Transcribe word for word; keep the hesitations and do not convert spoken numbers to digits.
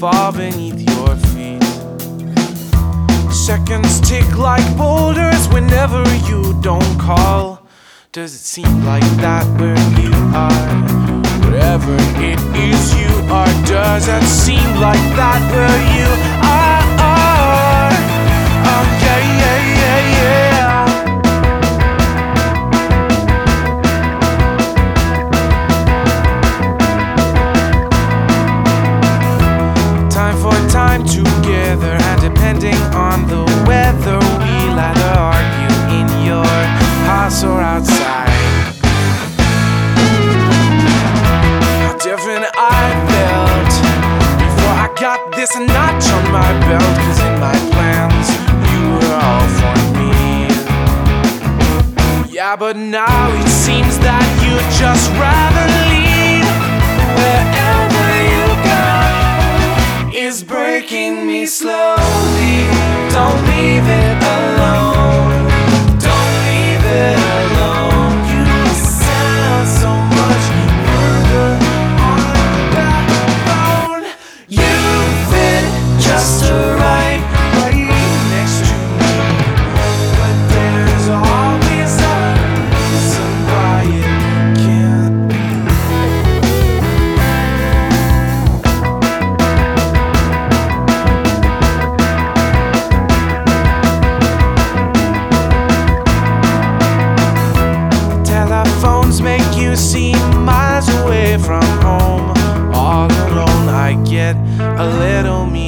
fall beneath your feet. Seconds tick like boulders whenever you don't call. Does it seem like that where you are? Wherever it is you are, does it seem like that where you are? Oh yeah, yeah, yeah, yeah. Time for time together, and depending on the weather, we'll either argue in your house or outside. How different I felt before I got this notch on my belt, 'cause in my plans you were all for me. Yeah, but now it seems that you'd just rather leave. Wherever you go is breaking me slowly. Don't leave it alone. Don't leave it alone. You sound so much further on the backbone. You fit just right, right next to me. But there's always a reason why it can't be. Telephones make you seem miles away from home. All alone I get a little me